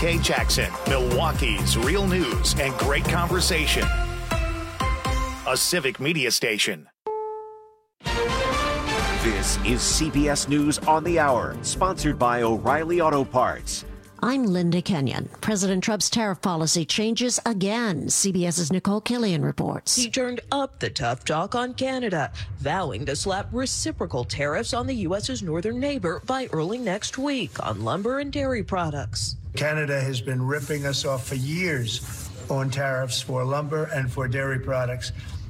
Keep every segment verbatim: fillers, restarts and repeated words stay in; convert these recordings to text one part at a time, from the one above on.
Kay Jackson, Milwaukee's real news and great conversation. A Civic Media station. This is C B S News on the Hour, sponsored by O'Reilly Auto Parts. I'm Linda Kenyon. President Trump's tariff policy changes again. CBS's Nicole Killian reports. He turned up the tough talk on Canada, vowing to slap reciprocal tariffs on the U S's northern neighbor by early next week on lumber and dairy products. Canada has been ripping us off for years on tariffs for lumber and for dairy products.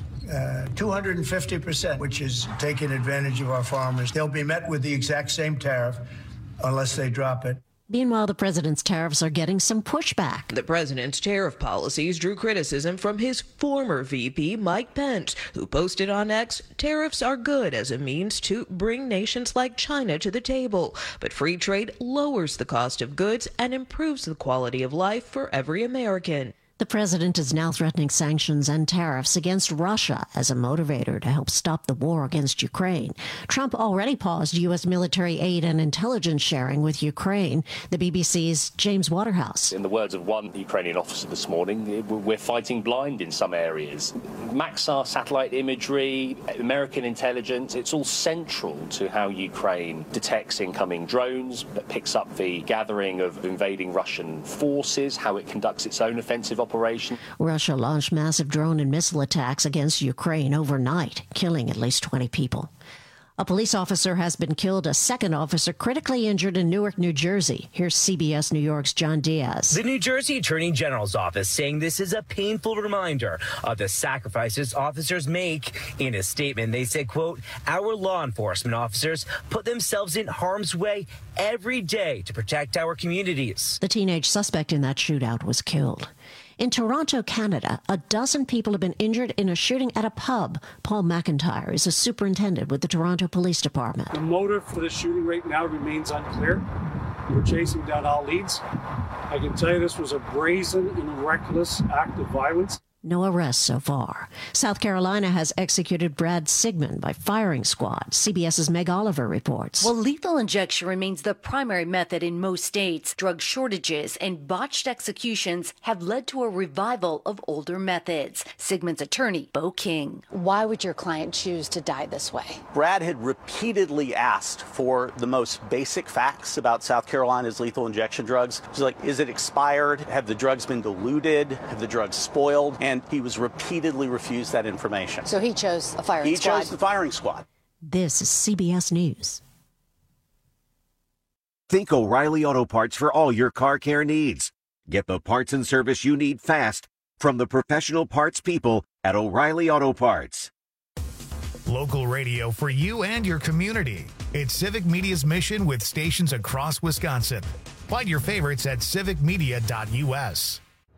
Uh, two hundred fifty percent, which is taking advantage of our farmers. They'll be met with the exact same tariff unless they drop it. Meanwhile, the president's tariffs are getting some pushback. The president's tariff policies drew criticism from his former V P, Mike Pence, who posted on X, "Tariffs are good as a means to bring nations like China to the table, but free trade lowers the cost of goods and improves the quality of life for every American." The president is now threatening sanctions and tariffs against Russia as a motivator to help stop the war against Ukraine. Trump already paused U S military aid and intelligence sharing with Ukraine. The B B C's James Waterhouse. In the words of one Ukrainian officer this morning, we're fighting blind in some areas. Maxar satellite imagery, American intelligence, it's all central to how Ukraine detects incoming drones, that picks up the gathering of invading Russian forces, how it conducts its own offensive operation. Russia launched massive drone and missile attacks against Ukraine overnight, killing at least twenty people. A police officer has been killed, a second officer critically injured in Newark, New Jersey. Here's C B S New York's John Diaz. The New Jersey Attorney General's office saying this is a painful reminder of the sacrifices officers make. In a statement, they said, quote, "Our law enforcement officers put themselves in harm's way every day to protect our communities." The teenage suspect in that shootout was killed. In Toronto, Canada, a dozen people have been injured in a shooting at a pub. Paul McIntyre is a superintendent with the Toronto Police Department. The motive for the shooting right now remains unclear. We're chasing down all leads. I can tell you this was a brazen and reckless act of violence. No arrests so far. South Carolina has executed Brad Sigmund by firing squad. CBS's Meg Oliver reports. Well, lethal injection remains the primary method in most states. Drug shortages and botched executions have led to a revival of older methods. Sigmund's attorney, Bo King. Why would your client choose to die this way? Brad had repeatedly asked for the most basic facts about South Carolina's lethal injection drugs. He's like, is it expired? Have the drugs been diluted? Have the drugs spoiled? And And he was repeatedly refused that information. So he chose a firing he squad. He chose the firing squad. This is C B S News. Think O'Reilly Auto Parts for all your car care needs. Get the parts and service you need fast from the professional parts people at O'Reilly Auto Parts. Local radio for you and your community. It's Civic Media's mission with stations across Wisconsin. Find your favorites at civic media dot U S.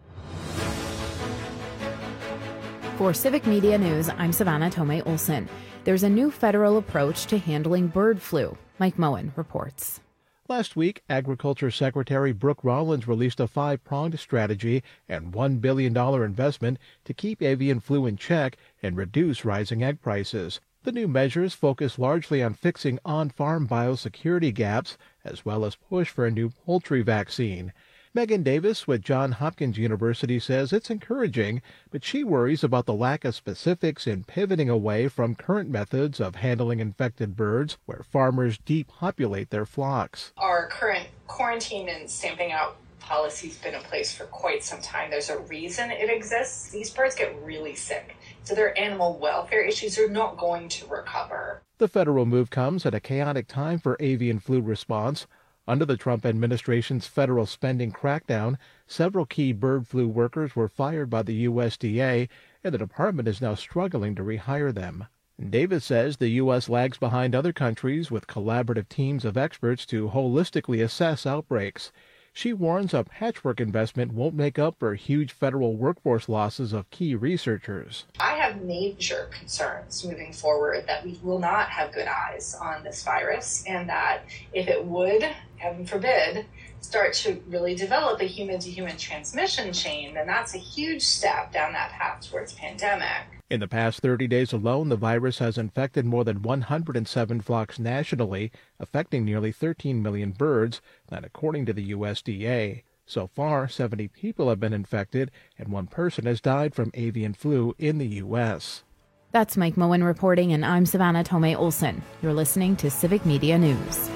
For Civic Media News, I'm Savannah Tomei Olson. There's a new federal approach to handling bird flu. Mike Moen reports. Last week, Agriculture Secretary Brooke Rollins released a five-pronged strategy and one billion dollars investment to keep avian flu in check and reduce rising egg prices. The new measures focus largely on fixing on-farm biosecurity gaps, as well as push for a new poultry vaccine. Megan Davis with Johns Hopkins University says it's encouraging, but she worries about the lack of specifics in pivoting away from current methods of handling infected birds where farmers depopulate their flocks. Our current quarantine and stamping out policy's been in place for quite some time. There's a reason it exists. These birds get really sick, so their animal welfare issues are not going to recover. The federal move comes at a chaotic time for avian flu response. Under the Trump administration's federal spending crackdown, several key bird flu workers were fired by the U S D A, and the department is now struggling to rehire them. Davis says the U S lags behind other countries with collaborative teams of experts to holistically assess outbreaks. She warns a patchwork investment won't make up for huge federal workforce losses of key researchers. I have major concerns moving forward that we will not have good eyes on this virus, and that if it would, heaven forbid, start to really develop a human-to-human transmission chain, then that's a huge step down that path towards pandemic. In the past thirty days alone, the virus has infected more than one hundred seven flocks nationally, affecting nearly thirteen million birds, that according to the U S D A. So far, seventy people have been infected, and one person has died from avian flu in the U S That's Mike Moen reporting, and I'm Savannah Tomei Olson. You're listening to Civic Media News.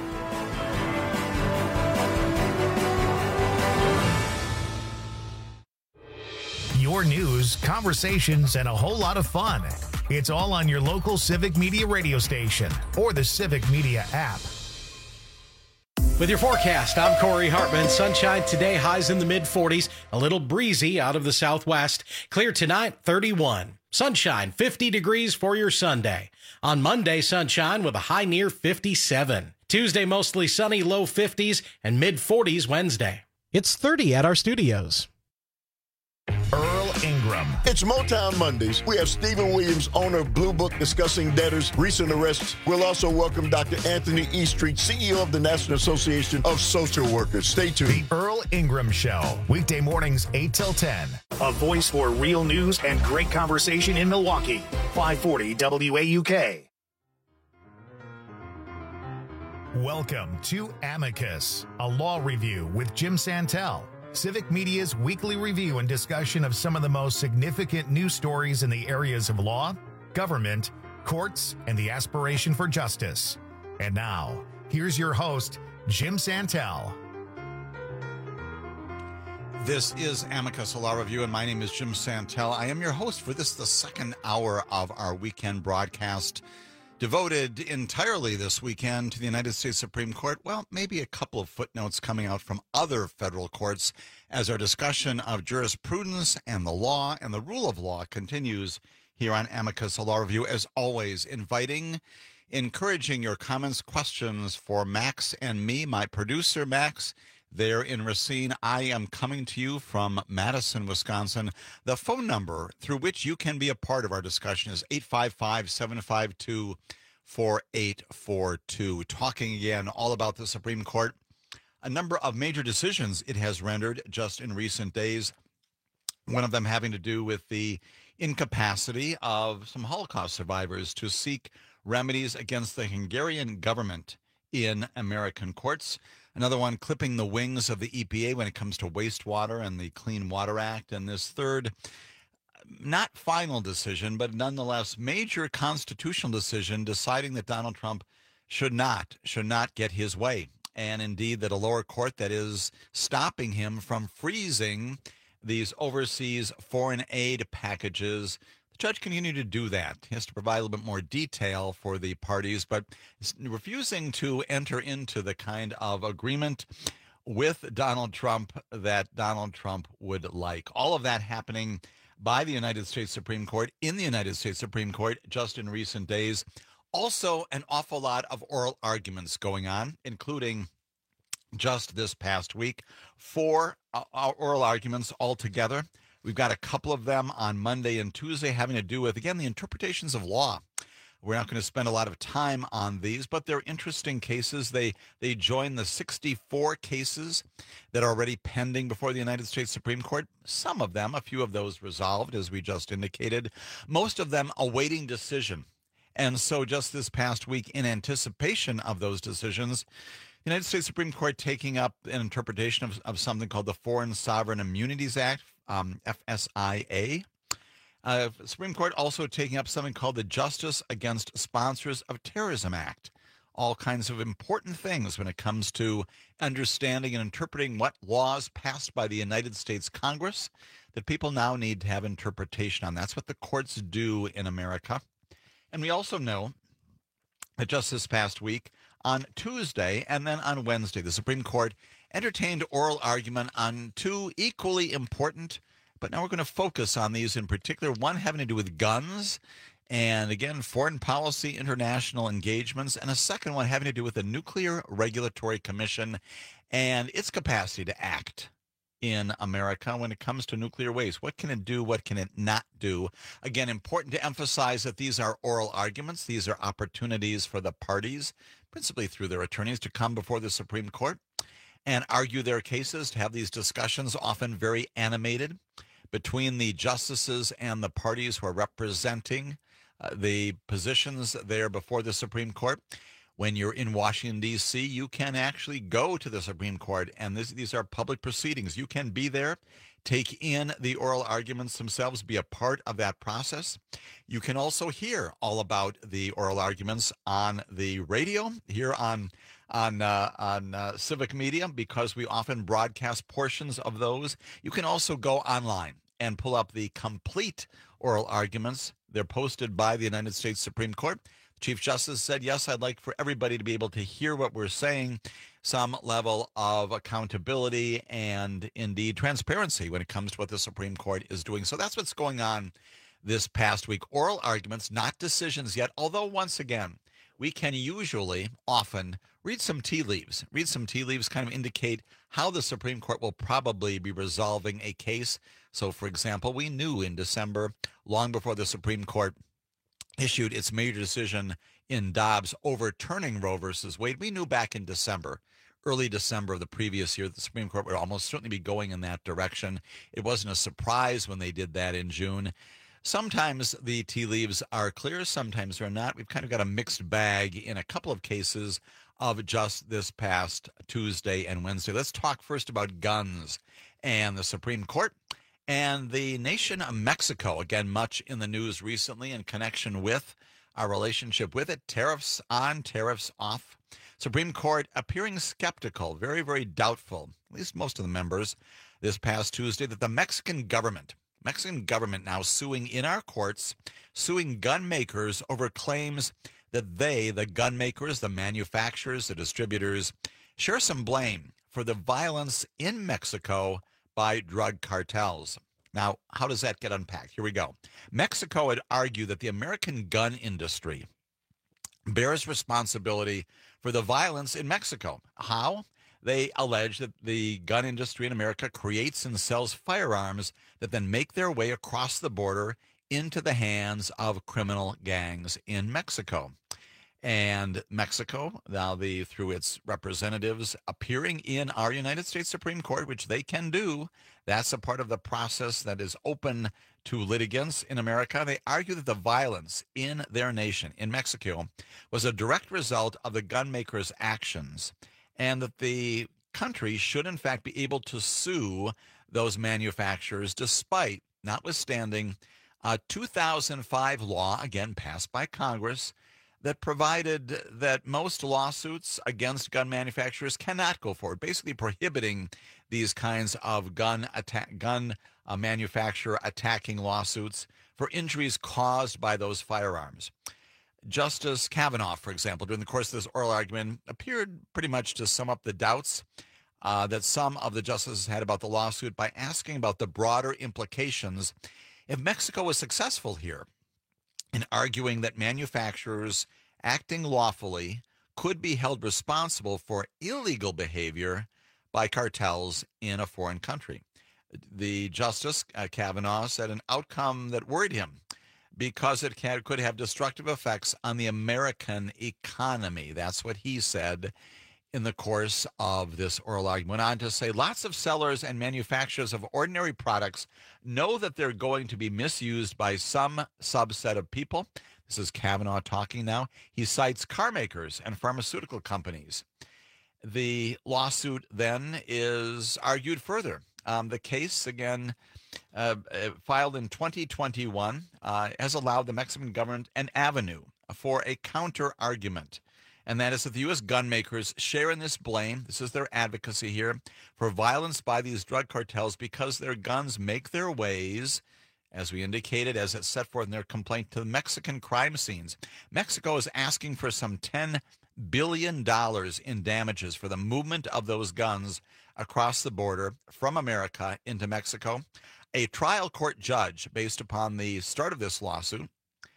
Your news, conversations, and a whole lot of fun. It's all on your local Civic Media radio station or the Civic Media app. With your forecast, I'm Corey Hartman. Sunshine today, highs in the mid forties, a little breezy out of the southwest. Clear tonight, thirty-one. Sunshine, fifty degrees for your Sunday. On Monday, sunshine with a high near fifty-seven. Tuesday, mostly sunny, low fifties, and mid forties Wednesday. It's thirty at our studios. Earl Ingram. It's Motown Mondays. We have Stephen Williams, owner of Blue Book, discussing debtors, recent arrests. We'll also welcome Doctor Anthony Eastreet, C E O of the National Association of Social Workers. Stay tuned. The Earl Ingram Show, weekday mornings eight till ten. A voice for real news and great conversation in Milwaukee. five forty W A U K. Welcome to Amicus, a law review with Jim Santel. Civic Media's weekly review and discussion of some of the most significant news stories in the areas of law, government, courts, and the aspiration for justice. And now, here's your host, Jim Santel. This is Amicus, a law review, and my name is Jim Santel. I am your host for this, the second hour of our weekend broadcast, devoted entirely this weekend to the United States Supreme Court. Well, maybe a couple of footnotes coming out from other federal courts as our discussion of jurisprudence and the law and the rule of law continues here on Amicus, a law review. As always, inviting, encouraging your comments, questions for Max and me, my producer, Max, there in Racine. I am coming to you from Madison, Wisconsin. The phone number through which you can be a part of our discussion is eight five five, seven five two, four eight four two. Talking again all about the Supreme Court, a number of major decisions it has rendered just in recent days, one of them having to do with the incapacity of some Holocaust survivors to seek remedies against the Hungarian government in American courts. Another one clipping the wings of the E P A when it comes to wastewater and the Clean Water Act. And this third, not final decision, but nonetheless major constitutional decision deciding that Donald Trump should not, should not get his way. And indeed that a lower court that is stopping him from freezing these overseas foreign aid packages. The judge continued to do that. He has to provide a little bit more detail for the parties, but is refusing to enter into the kind of agreement with Donald Trump that Donald Trump would like. All of that happening by the United States Supreme Court, in the United States Supreme Court, just in recent days. Also, an awful lot of oral arguments going on, including just this past week, four uh, oral arguments altogether. We've got a couple of them on Monday and Tuesday having to do with, again, the interpretations of law. We're not going to spend a lot of time on these, but they're interesting cases. They they join the sixty-four cases that are already pending before the United States Supreme Court. Some of them, a few of those resolved, as we just indicated. Most of them awaiting decision. And so just this past week, in anticipation of those decisions, the United States Supreme Court taking up an interpretation of, of something called the Foreign Sovereign Immunities Act, um, F S I A. Uh, Supreme Court also taking up something called the Justice Against Sponsors of Terrorism Act. All kinds of important things when it comes to understanding and interpreting what laws passed by the United States Congress that people now need to have interpretation on. That's what the courts do in America. And we also know that just this past week, on Tuesday and then on Wednesday, the Supreme Court entertained oral argument on two equally important, but now we're going to focus on these in particular, one having to do with guns and, again, foreign policy, international engagements, and a second one having to do with the Nuclear Regulatory Commission and its capacity to act in America when it comes to nuclear waste. What can it do? What can it not do? Again, important to emphasize that these are oral arguments. These are opportunities for the parties, principally through their attorneys, to come before the Supreme Court and argue their cases, to have these discussions, often very animated, between the justices and the parties who are representing uh, the positions there before the Supreme Court. When you're in Washington, D C, you can actually go to the Supreme Court, and this, these are public proceedings. You can be there, take in the oral arguments themselves, be a part of that process. You can also hear all about the oral arguments on the radio, here on on uh, on uh, Civic Media, because we often broadcast portions of those. You can also go online and pull up the complete oral arguments. They're posted by the United States Supreme Court. Chief Justice said, yes, I'd like for everybody to be able to hear what we're saying, some level of accountability and indeed transparency when it comes to what the Supreme Court is doing. So that's what's going on this past week. Oral arguments, not decisions yet, although once again, we can usually often read some tea leaves. Read some tea leaves kind of indicate how the Supreme Court will probably be resolving a case. So, for example, we knew in December, long before the Supreme Court issued its major decision in Dobbs overturning Roe versus Wade, we knew back in December, early December of the previous year, the Supreme Court would almost certainly be going in that direction. It wasn't a surprise when they did that in June. Sometimes the tea leaves are clear, sometimes they're not. We've kind of got a mixed bag in a couple of cases of just this past Tuesday and Wednesday. Let's talk first about guns and the Supreme Court. And the nation of Mexico, again, much in the news recently in connection with our relationship with it. Tariffs on, tariffs off. Supreme Court appearing skeptical, very, very doubtful, at least most of the members, this past Tuesday, that the Mexican government, Mexican government now suing in our courts, suing gun makers over claims that they, the gun makers, the manufacturers, the distributors, share some blame for the violence in Mexico by drug cartels. Now, how does that get unpacked? Here we go. Mexico would argue that the American gun industry bears responsibility for the violence in Mexico. How? They allege that the gun industry in America creates and sells firearms that then make their way across the border into the hands of criminal gangs in Mexico. And Mexico, now the through its representatives appearing in our United States Supreme Court, which they can do, that's a part of the process that is open to litigants in America. They argue that the violence in their nation, in Mexico, was a direct result of the gun makers' actions, and that the country should in fact be able to sue those manufacturers despite, notwithstanding, a two thousand five law, again passed by Congress, that provided that most lawsuits against gun manufacturers cannot go forward, basically prohibiting these kinds of gun attack, gun uh, manufacturer attacking lawsuits for injuries caused by those firearms. Justice Kavanaugh, for example, during the course of this oral argument, appeared pretty much to sum up the doubts uh, that some of the justices had about the lawsuit by asking about the broader implications if Mexico was successful here in arguing that manufacturers acting lawfully could be held responsible for illegal behavior by cartels in a foreign country. The Justice uh, Kavanaugh said an outcome that worried him because it can, could have destructive effects on the American economy. That's what he said in the course of this oral argument. Went on to say lots of sellers and manufacturers of ordinary products know that they're going to be misused by some subset of people. This is Kavanaugh talking now. He cites car makers and pharmaceutical companies. The lawsuit then is argued further. Um, the case, again, uh, filed in twenty twenty-one, uh, has allowed the Mexican government an avenue for a counter-argument. And that is that the U S gun makers share in this blame, this is their advocacy here, for violence by these drug cartels because their guns make their ways, as we indicated, as it's set forth in their complaint, to the Mexican crime scenes. Mexico is asking for some ten billion dollars in damages for the movement of those guns across the border from America into Mexico. A trial court judge, based upon the start of this lawsuit,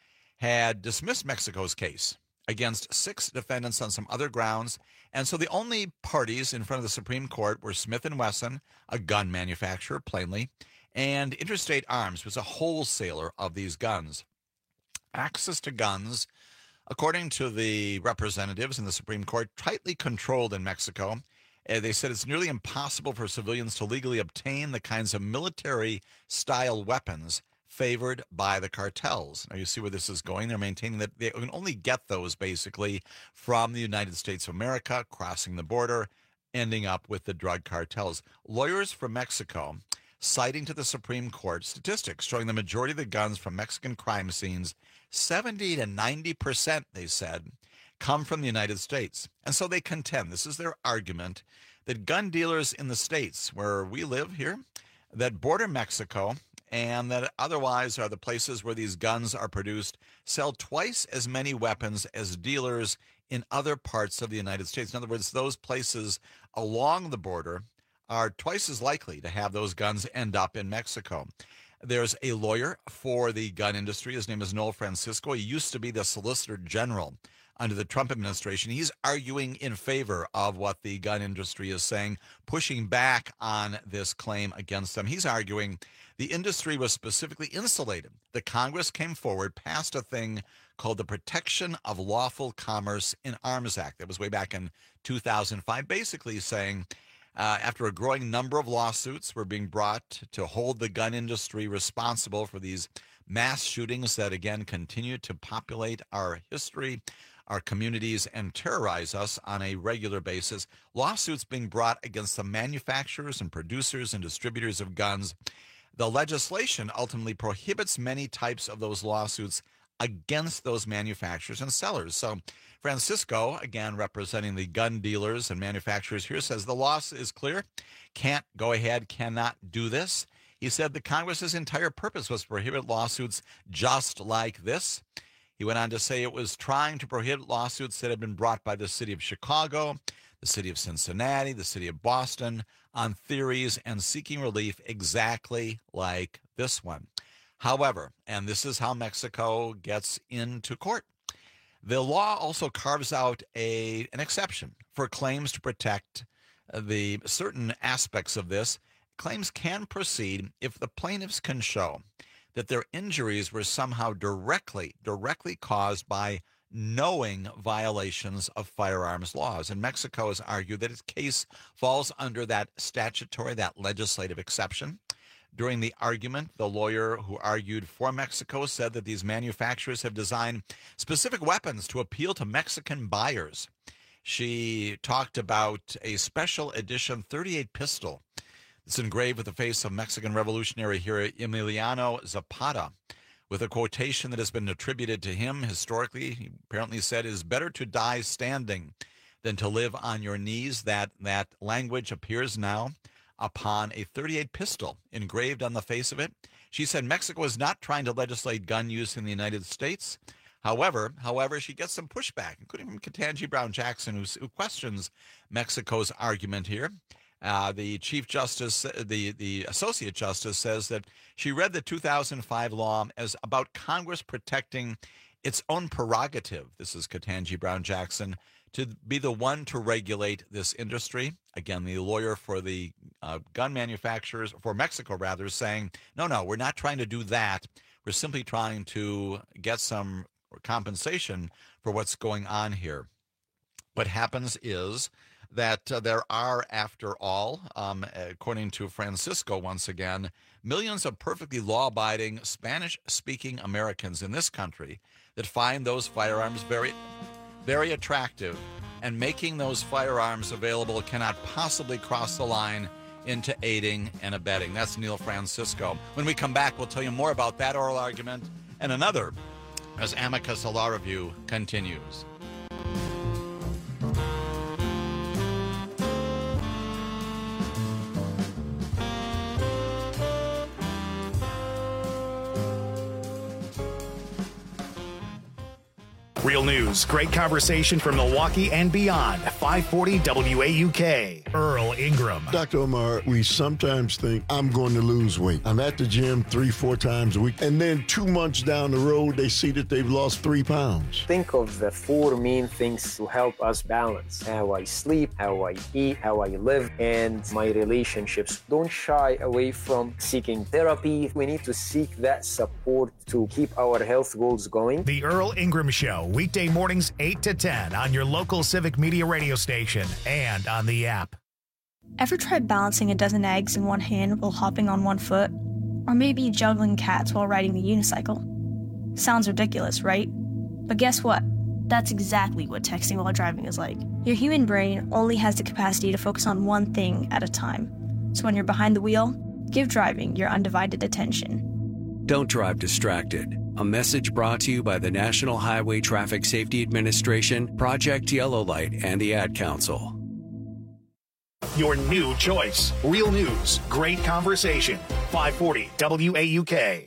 had dismissed Mexico's case against six defendants on some other grounds. And so the only parties in front of the Supreme Court were Smith and Wesson, a gun manufacturer, plainly, and Interstate Arms was a wholesaler of these guns. Access to guns, according to the representatives in the Supreme Court, tightly controlled in Mexico. Uh, they said it's nearly impossible for civilians to legally obtain the kinds of military-style weapons favored by the cartels. Now, you see where this is going. They're maintaining that they can only get those basically from the United States of America, crossing the border, ending up with the drug cartels. Lawyers from Mexico, citing to the Supreme Court statistics showing the majority of the guns from Mexican crime scenes, seventy to ninety percent, they said, come from the United States. And so they contend, this is their argument, that gun dealers in the states where we live here, that border Mexico, and that otherwise are the places where these guns are produced, sell twice as many weapons as dealers in other parts of the United States. In other words, those places along the border are twice as likely to have those guns end up in Mexico. There's a lawyer for the gun industry. His name is Noel Francisco. He used to be the Solicitor General under the Trump administration. He's arguing in favor of what the gun industry is saying, pushing back on this claim against them. He's arguing the industry was specifically insulated. The Congress came forward, passed a thing called the Protection of Lawful Commerce in Arms Act. That was way back in two thousand five, basically saying uh, after a growing number of lawsuits were being brought to hold the gun industry responsible for these mass shootings that, again, continue to populate our history, our communities, and terrorize us on a regular basis. Lawsuits being brought against the manufacturers and producers and distributors of guns. The legislation ultimately prohibits many types of those lawsuits against those manufacturers and sellers. So Francisco, again, representing the gun dealers and manufacturers here, says the law is clear, can't go ahead, cannot do this. He said the Congress's entire purpose was to prohibit lawsuits just like this. He went on to say it was trying to prohibit lawsuits that had been brought by the city of Chicago, the city of Cincinnati, the city of Boston, on theories and seeking relief exactly like this one. However, and this is how Mexico gets into court, the law also carves out a an exception for claims to protect the certain aspects of this. Claims can proceed if the plaintiffs can show that their injuries were somehow directly, directly caused by knowing violations of firearms laws. And Mexico has argued that its case falls under that statutory, that legislative exception. During the argument, the lawyer who argued for Mexico said that these manufacturers have designed specific weapons to appeal to Mexican buyers. She talked about a special edition thirty-eight pistol. It's engraved with the face of Mexican revolutionary hero Emiliano Zapata, with a quotation that has been attributed to him historically. He apparently said, "It is better to die standing than to live on your knees." That, that language appears now upon a thirty-eight pistol engraved on the face of it. She said Mexico is not trying to legislate gun use in the United States. However, however, she gets some pushback, including from Ketanji Brown Jackson, who, who questions Mexico's argument here. Uh, the Chief Justice, the, the Associate Justice, says that she read the two thousand five law as about Congress protecting its own prerogative. This is Ketanji Brown Jackson, to be the one to regulate this industry. Again, the lawyer for the uh, gun manufacturers, for Mexico rather, is saying, no, no, we're not trying to do that. We're simply trying to get some compensation for what's going on here. What happens is that uh, there are, after all, um, according to Francisco once again, millions of perfectly law-abiding Spanish-speaking Americans in this country that find those firearms very, very attractive, and making those firearms available cannot possibly cross the line into aiding and abetting. That's Neil Francisco. When we come back, we'll tell you more about that oral argument and another as Amicus Law Review continues. Real news, great conversation from Milwaukee and beyond. five forty W A U K. Earl Ingram. Doctor Omar, we sometimes think I'm going to lose weight. I'm at the gym three, four times a week. And then two months down the road, they see that they've lost three pounds. Think of the four main things to help us balance: how I sleep, how I eat, how I live, and my relationships. Don't shy away from seeking therapy. We need to seek that support to keep our health goals going. The Earl Ingram Show, weekday mornings eight to ten on your local Civic Media radio station and on the app. Ever tried balancing a dozen eggs in one hand while hopping on one foot? Or maybe juggling cats while riding the unicycle. Sounds ridiculous, right? But guess what? That's exactly what texting while driving is like. Your human brain only has the capacity to focus on one thing at a time. So when you're behind the wheel, give driving your undivided attention. Don't drive distracted. A message brought to you by the National Highway Traffic Safety Administration, Project Yellow Light, and the Ad Council. Your new choice. Real news. Great conversation. five forty W A U K.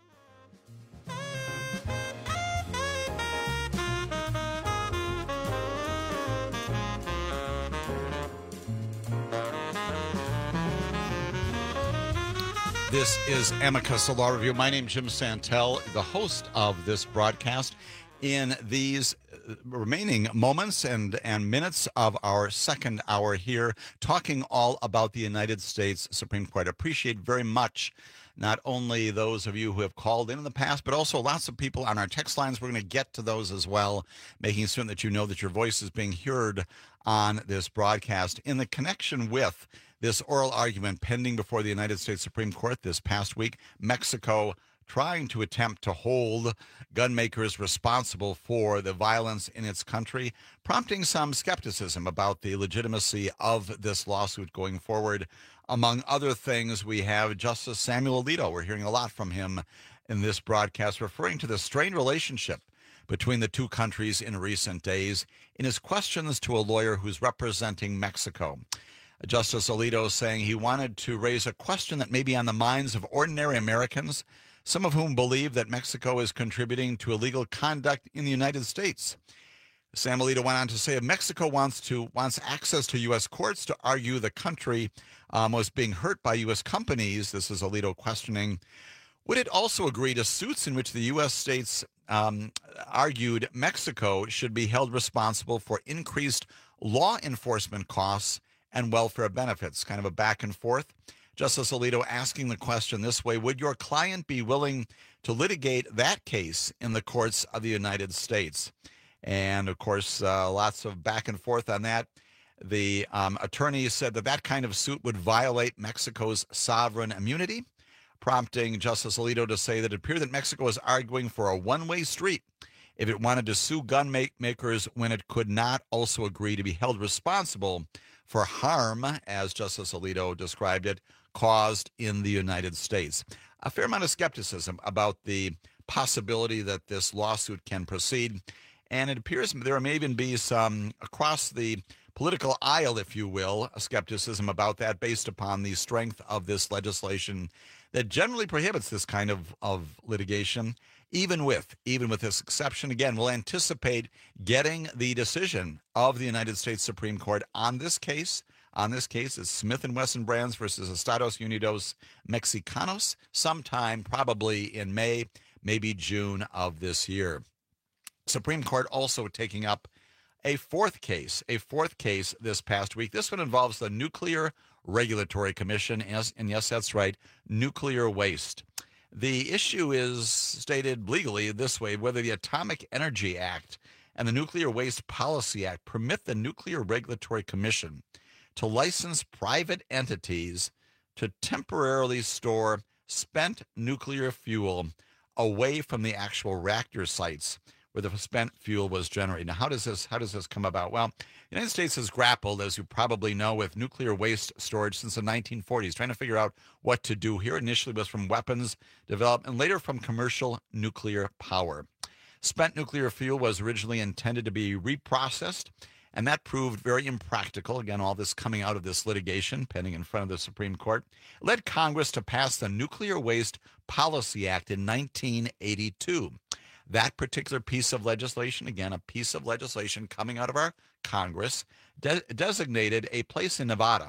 This is Amicus, a law review. My name is Jim Santel, the host of this broadcast. In these remaining moments and, and minutes of our second hour here, talking all about the United States Supreme Court. I appreciate very much not only those of you who have called in in the past, but also lots of people on our text lines. We're going to get to those as well, making certain that you know that your voice is being heard on this broadcast. In the connection with this oral argument pending before the United States Supreme Court this past week, Mexico trying to attempt to hold gun makers responsible for the violence in its country, prompting some skepticism about the legitimacy of this lawsuit going forward. Among other things, we have Justice Samuel Alito. We're hearing a lot from him in this broadcast, referring to the strained relationship between the two countries in recent days in his questions to a lawyer who's representing Mexico. Justice Alito saying he wanted to raise a question that may be on the minds of ordinary Americans, some of whom believe that Mexico is contributing to illegal conduct in the United States. Sam Alito went on to say if Mexico wants to wants access to U S courts to argue the country um, was being hurt by U S companies, this is Alito questioning, would it also agree to suits in which the U S states um, argued Mexico should be held responsible for increased law enforcement costs and welfare benefits? Kind of a back and forth. Justice Alito asking the question this way: would your client be willing to litigate that case in the courts of the United States? And of course, uh, lots of back and forth on that. The um, attorney said that that kind of suit would violate Mexico's sovereign immunity, prompting Justice Alito to say that it appeared that Mexico is arguing for a one-way street if it wanted to sue gun make- makers when it could not also agree to be held responsible for harm, as Justice Alito described it, caused in the United States. A fair amount of skepticism about the possibility that this lawsuit can proceed. And it appears there may even be some, across the political aisle, if you will, a skepticism about that based upon the strength of this legislation that generally prohibits this kind of, of litigation, even with, even with this exception. Again, we'll anticipate getting the decision of the United States Supreme Court on this case. On this case, it's Smith and Wesson Brands versus Estados Unidos Mexicanos, sometime probably in May, maybe June of this year. Supreme Court also taking up a fourth case, a fourth case this past week. This one involves the Nuclear Regulatory Commission, and yes, that's right, nuclear waste. The issue is stated legally this way: whether the Atomic Energy Act and the Nuclear Waste Policy Act permit the Nuclear Regulatory Commission to license private entities to temporarily store spent nuclear fuel away from the actual reactor sites where the spent fuel was generated. Now, how does this how does this come about? Well, the United States has grappled, as you probably know, with nuclear waste storage since the nineteen forties, trying to figure out what to do here. Initially, it was from weapons development, and later from commercial nuclear power. Spent nuclear fuel was originally intended to be reprocessed, and that proved very impractical. Again, all this coming out of this litigation pending in front of the Supreme Court led Congress to pass the Nuclear Waste Policy Act in nineteen eighty-two. That particular piece of legislation, again, a piece of legislation coming out of our Congress, de- designated a place in Nevada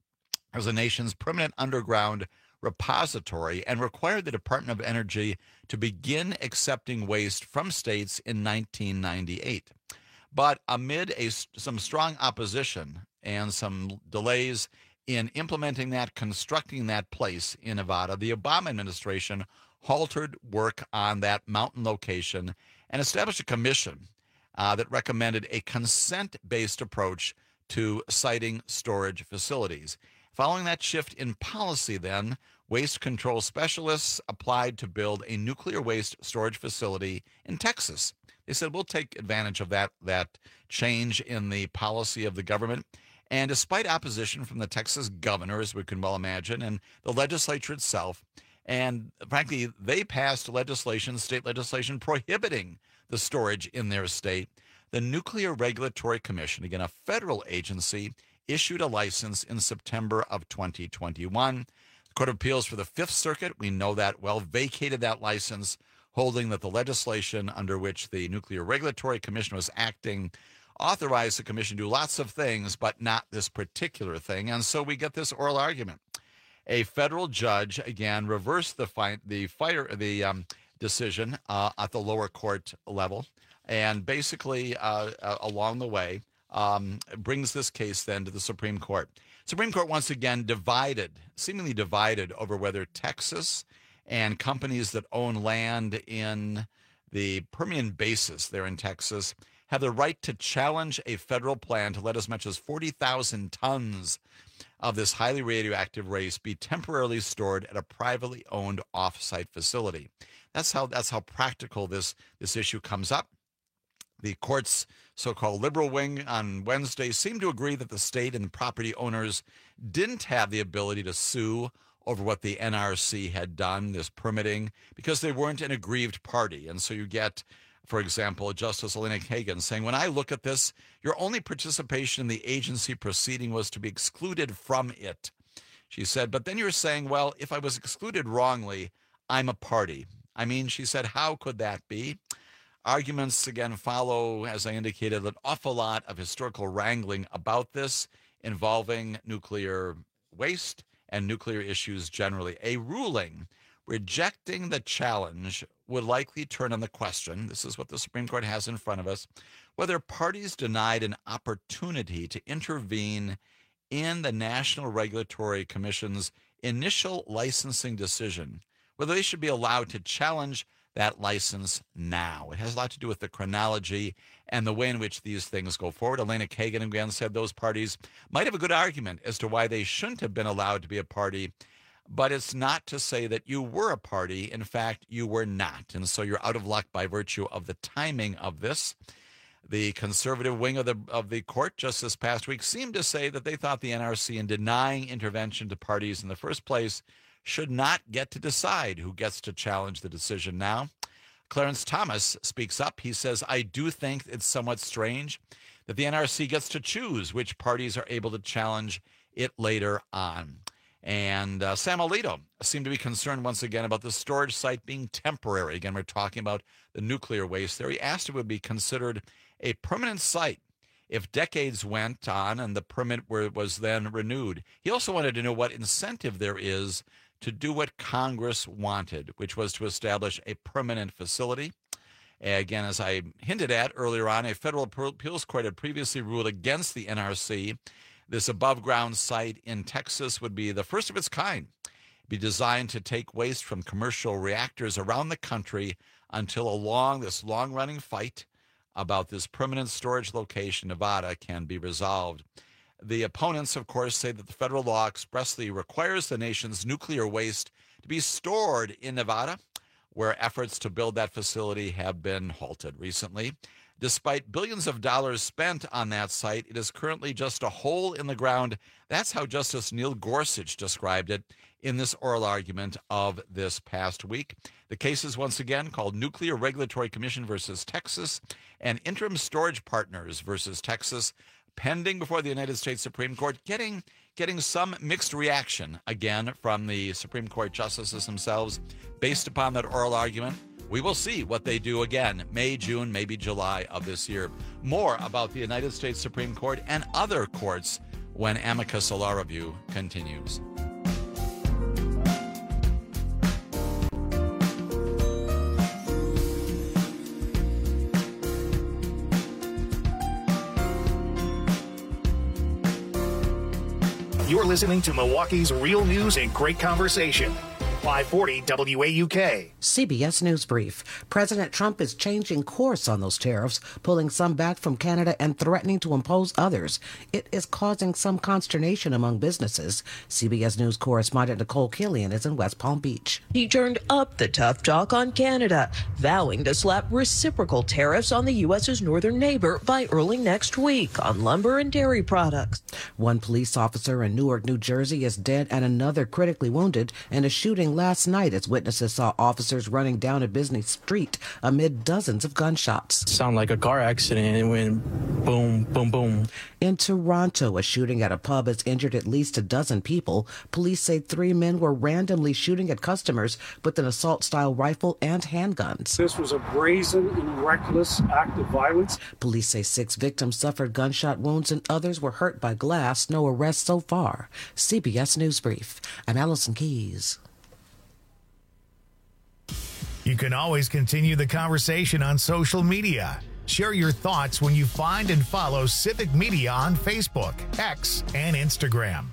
as the nation's permanent underground repository and required the Department of Energy to begin accepting waste from states in nineteen ninety-eight. But amid a, some strong opposition and some delays in implementing that, constructing that place in Nevada, the Obama administration halted work on that mountain location and established a commission uh, that recommended a consent-based approach to siting storage facilities. Following that shift in policy, then, waste control specialists applied to build a nuclear waste storage facility in Texas. They said, we'll take advantage of that, that change in the policy of the government. And despite opposition from the Texas governor, as we can well imagine, and the legislature itself, and frankly, they passed legislation, state legislation, prohibiting the storage in their state. The Nuclear Regulatory Commission, again, a federal agency, issued a license in September of twenty twenty-one. The Court of Appeals for the Fifth Circuit, we know that well, vacated that license, holding that the legislation under which the Nuclear Regulatory Commission was acting authorized the commission to do lots of things, but not this particular thing. And so we get this oral argument. A federal judge, again, reversed the fi- the fire the um, decision uh, at the lower court level, and basically uh, uh, along the way um, brings this case then to the Supreme Court. Supreme Court once again divided, seemingly divided, over whether Texas and companies that own land in the Permian Basin there in Texas have the right to challenge a federal plan to let as much as forty thousand tons of this highly radioactive waste be temporarily stored at a privately owned off-site facility. That's how that's how practical this, this issue comes up. The court's so-called liberal wing on Wednesday seemed to agree that the state and the property owners didn't have the ability to sue over what the N R C had done, this permitting, because they weren't an aggrieved party. And so you get, for example, Justice Elena Kagan saying, when I look at this, your only participation in the agency proceeding was to be excluded from it. She said, but then you're saying, well, if I was excluded wrongly, I'm a party. I mean, she said, how could that be? Arguments, again, follow, as I indicated, an awful lot of historical wrangling about this involving nuclear waste and nuclear issues generally. A ruling rejecting the challenge would likely turn on the question, this is what the Supreme Court has in front of us, whether parties denied an opportunity to intervene in the National Regulatory Commission's initial licensing decision, whether they should be allowed to challenge that license now. It has a lot to do with the chronology and the way in which these things go forward. Elena Kagan again said those parties might have a good argument as to why they shouldn't have been allowed to be a party, but it's not to say that you were a party. In fact, you were not. And so you're out of luck by virtue of the timing of this. The conservative wing of the of the court just this past week seemed to say that they thought the N R C, in denying intervention to parties in the first place, should not get to decide who gets to challenge the decision now. Clarence Thomas speaks up. He says, I do think it's somewhat strange that the N R C gets to choose which parties are able to challenge it later on. And uh, Sam Alito seemed to be concerned once again about the storage site being temporary. Again, we're talking about the nuclear waste there. He asked if it would be considered a permanent site if decades went on and the permit were, was then renewed. He also wanted to know what incentive there is to do what Congress wanted, which was to establish a permanent facility. Again, as I hinted at earlier on, a federal appeals court had previously ruled against the N R C. This above-ground site in Texas would be the first of its kind. It'd be designed to take waste from commercial reactors around the country until a long, this long-running fight about this permanent storage location, Nevada, can be resolved. The opponents, of course, say that the federal law expressly requires the nation's nuclear waste to be stored in Nevada, where efforts to build that facility have been halted recently. Despite billions of dollars spent on that site, it is currently just a hole in the ground. That's how Justice Neil Gorsuch described it in this oral argument of this past week. The case is once again called Nuclear Regulatory Commission versus Texas and Interim Storage Partners versus Texas, pending before the United States Supreme Court, getting getting some mixed reaction, again, from the Supreme Court justices themselves based upon that oral argument. We will see what they do again, May, June, maybe July of this year. More about the United States Supreme Court and other courts when Amicus Law Review continues. You're listening to Milwaukee's Real News and Great Conversation. five forty W A U K. C B S News Brief. President Trump is changing course on those tariffs, pulling some back from Canada and threatening to impose others. It is causing some consternation among businesses. C B S News correspondent Nicole Killian is in West Palm Beach. He turned up the tough talk on Canada, vowing to slap reciprocal tariffs on the U S's northern neighbor by early next week on lumber and dairy products. One police officer in Newark, New Jersey is dead and another critically wounded in a shooting last night as witnesses saw officers running down a busy street amid dozens of gunshots. Sound like a car accident. It went boom, boom, boom. In Toronto, a shooting at a pub has injured at least a dozen people. Police say three men were randomly shooting at customers with an assault-style rifle and handguns. This was a brazen and reckless act of violence. Police say six victims suffered gunshot wounds and others were hurt by glass. No arrests so far. C B S News Brief. I'm Allison Keys. You can always continue the conversation on social media. Share your thoughts when you find and follow Civic Media on Facebook, X, and Instagram.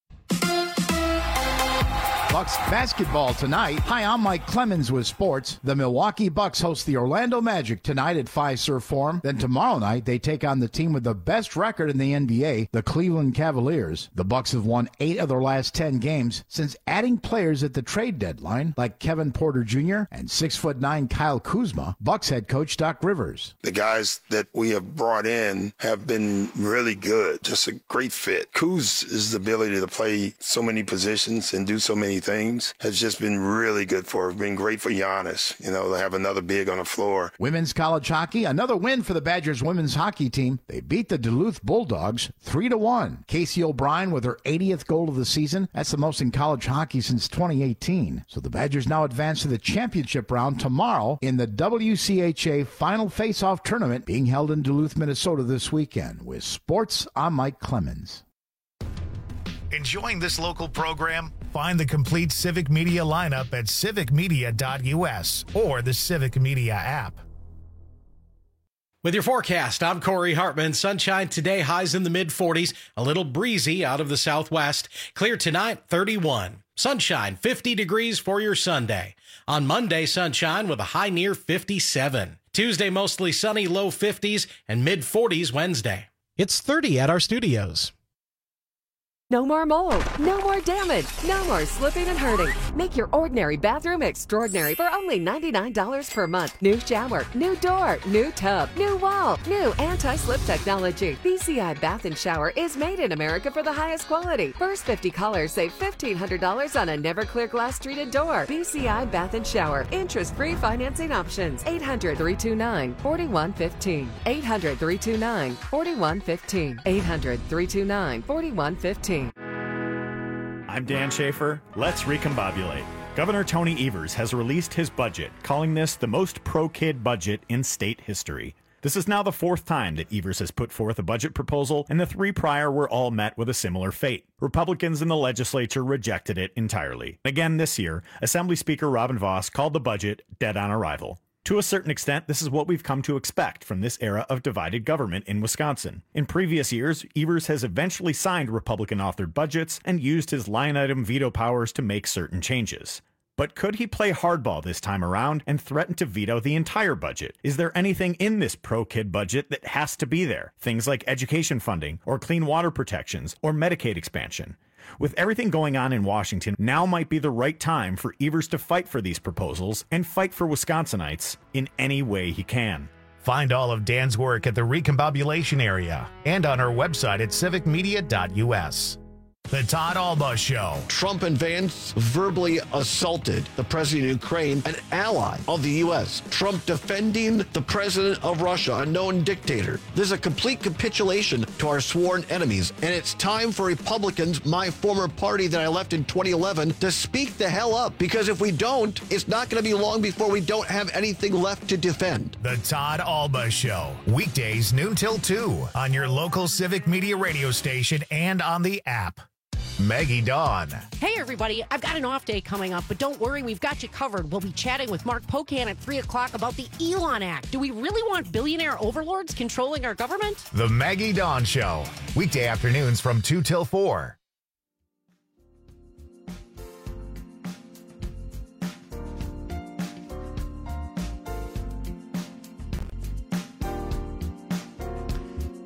Bucks basketball tonight. Hi, I'm Mike Clemens with sports. The Milwaukee Bucks host the Orlando Magic tonight at Fiserv Forum. Then tomorrow night, they take on the team with the best record in the N B A, the Cleveland Cavaliers. The Bucks have won eight of their last ten games since adding players at the trade deadline, like Kevin Porter Junior and six foot nine Kyle Kuzma. Bucks head coach Doc Rivers. The guys that we have brought in have been really good. Just a great fit. Kuz' ability to play so many positions and do so many things has just been really good for her. Been great for Giannis, you know, to have another big on the floor. Women's college hockey, another win for the Badgers women's hockey team. They beat the Duluth Bulldogs three to one. Casey O'Brien with her eightieth goal of the season. That's the most in college hockey since twenty eighteen. So the Badgers now advance to the championship round tomorrow in the W C H A Final Face-Off Tournament being held in Duluth, Minnesota this weekend. With sports, I'm Mike Clemens. Enjoying this local program? Find the complete Civic Media lineup at civic media dot U S or the Civic Media app. With your forecast, I'm Corey Hartman. Sunshine today, highs in the mid forties, a little breezy out of the southwest. Clear tonight, thirty-one. Sunshine, fifty degrees for your Sunday. On Monday, sunshine with a high near fifty-seven. Tuesday, mostly sunny, low fifties, and mid forties Wednesday. It's thirty at our studios. No more mold, no more damage, no more slipping and hurting. Make your ordinary bathroom extraordinary for only ninety-nine dollars per month. New shower, new door, new tub, new wall, new anti-slip technology. B C I Bath and Shower is made in America for the highest quality. First fifty callers save fifteen hundred dollars on a never clear glass treated door. B C I Bath and Shower. Interest-free financing options. eight hundred, three two nine, four one one five. eight hundred, three two nine, four one one five. eight hundred, three two nine, four one one five. I'm Dan Schaefer. Let's recombobulate. Governor Tony Evers has released his budget, calling this the most pro-kid budget in state history. This is now the fourth time that Evers has put forth a budget proposal, and the three prior were all met with a similar fate. Republicans in the legislature rejected it entirely. Again this year, Assembly Speaker Robin Vos called the budget dead on arrival. To a certain extent, this is what we've come to expect from this era of divided government in Wisconsin. In previous years, Evers has eventually signed Republican-authored budgets and used his line-item veto powers to make certain changes. But could he play hardball this time around and threaten to veto the entire budget? Is there anything in this pro-kid budget that has to be there? Things like education funding, or clean water protections, or Medicaid expansion. With everything going on in Washington, now might be the right time for Evers to fight for these proposals and fight for Wisconsinites in any way he can. Find all of Dan's work at the Recombobulation area and on our website at civic media dot U S. The Todd Alba Show. Trump and Vance verbally assaulted the president of Ukraine, an ally of the U S. Trump defending the president of Russia, a known dictator. This is a complete capitulation to our sworn enemies. And it's time for Republicans, my former party that I left in twenty eleven, to speak the hell up. Because if we don't, it's not going to be long before we don't have anything left to defend. The Todd Alba Show. Weekdays noon till two on your local Civic Media radio station and on the app. Maggie Dawn. Hey, everybody. I've got an off day coming up, but don't worry. We've got you covered. We'll be chatting with Mark Pocan at three o'clock about the Elon Act. Do we really want billionaire overlords controlling our government? The Maggie Dawn Show. Weekday afternoons from two till four.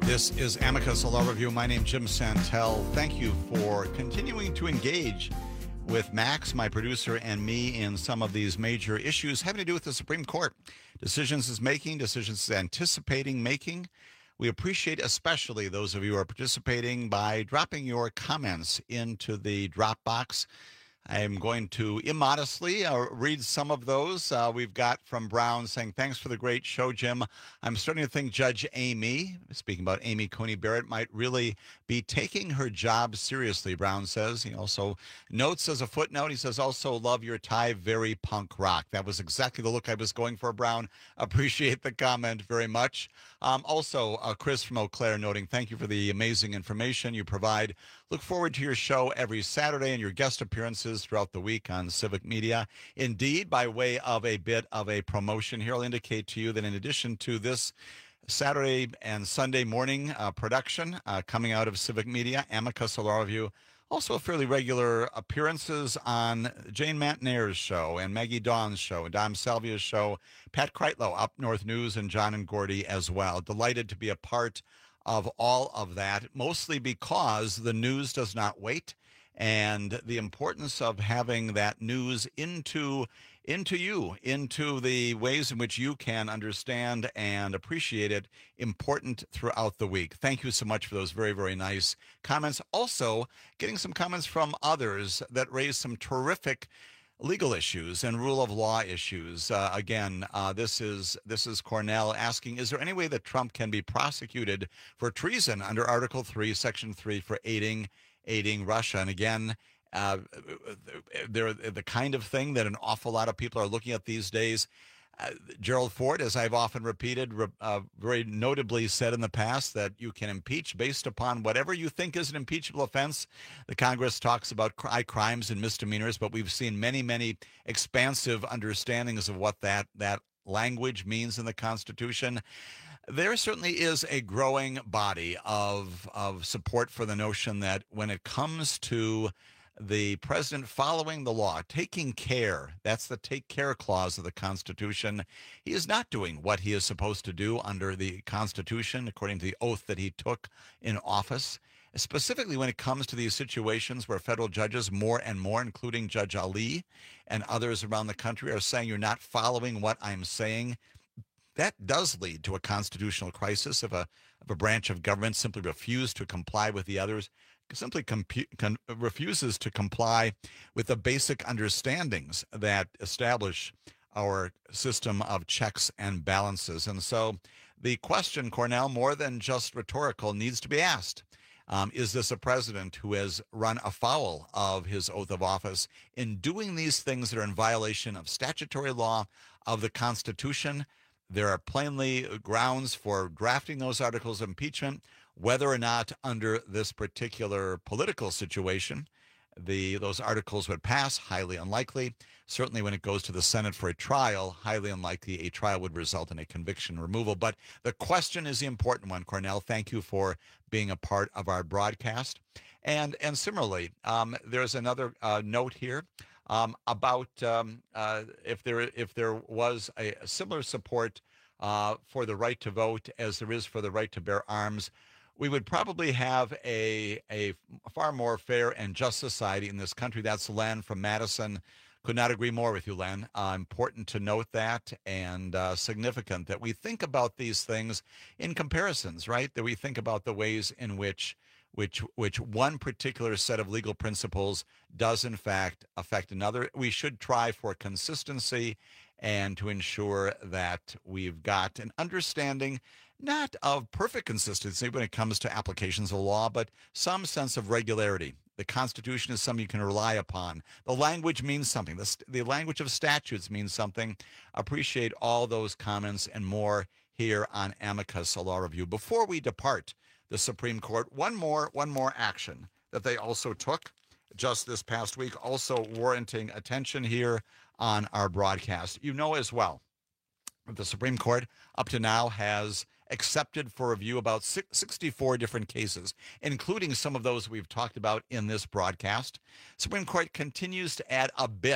This is Amicus, a law review. My name is Jim Santel. Thank you for continuing to engage with Max, my producer, and me in some of these major issues having to do with the Supreme Court. Decisions is making, decisions is anticipating making. We appreciate especially those of you who are participating by dropping your comments into the drop box. I am going to immodestly uh, read some of those. Uh, we've got from Brown saying, thanks for the great show, Jim. I'm starting to think Judge Amy, speaking about Amy Coney Barrett, might really be taking her job seriously, Brown says. He also notes as a footnote, he says, also love your tie, very punk rock. That was exactly the look I was going for, Brown. Appreciate the comment very much. Um, also, uh, Chris from Eau Claire noting, thank you for the amazing information you provide. Look forward to your show every Saturday and your guest appearances throughout the week on Civic Media. Indeed, by way of a bit of a promotion here, I'll indicate to you that in addition to this Saturday and Sunday morning uh, production uh, coming out of Civic Media, Amicus, a law review, also fairly regular appearances on Jane Mantenaer's show and Maggie Dawn's show and Dom Salvia's show, Pat Kreitlow, Up North News, and John and Gordy as well. Delighted to be a part of all of that, mostly because the news does not wait, and the importance of having that news into into you, into the ways in which you can understand and appreciate it, important throughout the week. Thank you so much for those very, very nice comments. Also, getting some comments from others that raise some terrific legal issues and rule of law issues. Uh, again, uh, this is this is Cornell asking, is there any way that Trump can be prosecuted for treason under Article three, Section three for aiding aiding Russia? And again, uh, they're the kind of thing that an awful lot of people are looking at these days. Uh, Gerald Ford, as I've often repeated, uh, very notably said in the past that you can impeach based upon whatever you think is an impeachable offense. The Congress talks about high crimes and misdemeanors, but we've seen many, many expansive understandings of what that, that language means in the Constitution. There certainly is a growing body of, of support for the notion that when it comes to the president following the law, taking care, that's the take care clause of the Constitution, he is not doing what he is supposed to do under the Constitution, according to the oath that he took in office. Specifically when it comes to these situations where federal judges, more and more, including Judge Ali and others around the country, are saying you're not following what I'm saying. That does lead to a constitutional crisis if a, if a branch of government simply refuses to comply with the others, simply compu- con- refuses to comply with the basic understandings that establish our system of checks and balances. And so the question, Cornell, more than just rhetorical, needs to be asked. Um, is this a president who has run afoul of his oath of office in doing these things that are in violation of statutory law, of the Constitution? There are plainly grounds for drafting those articles of impeachment. Whether or not under this particular political situation the those articles would pass, highly unlikely. Certainly when it goes to the Senate for a trial, highly unlikely a trial would result in a conviction removal. But the question is the important one, Cornell. Thank you for being a part of our broadcast. And and similarly, um, there's another uh, note here um, about um, uh, if there if there was a, a similar support uh, for the right to vote as there is for the right to bear arms, we would probably have a a far more fair and just society in this country. That's Len from Madison. Could not agree more with you, Len. Uh, important to note that, and uh, significant that we think about these things in comparisons, right? That we think about the ways in which which which one particular set of legal principles does in fact affect another. We should try for consistency and to ensure that we've got an understanding not of perfect consistency when it comes to applications of law, but some sense of regularity. The Constitution is something you can rely upon. The language means something. The, the language of statutes means something. Appreciate all those comments and more here on Amicus, a law review. Before we depart the Supreme Court, one more, one more action that they also took just this past week, also warranting attention here on our broadcast. You know as well that the Supreme Court up to now has accepted for review about sixty-four different cases, including some of those we've talked about in this broadcast. Supreme Court continues to add a bit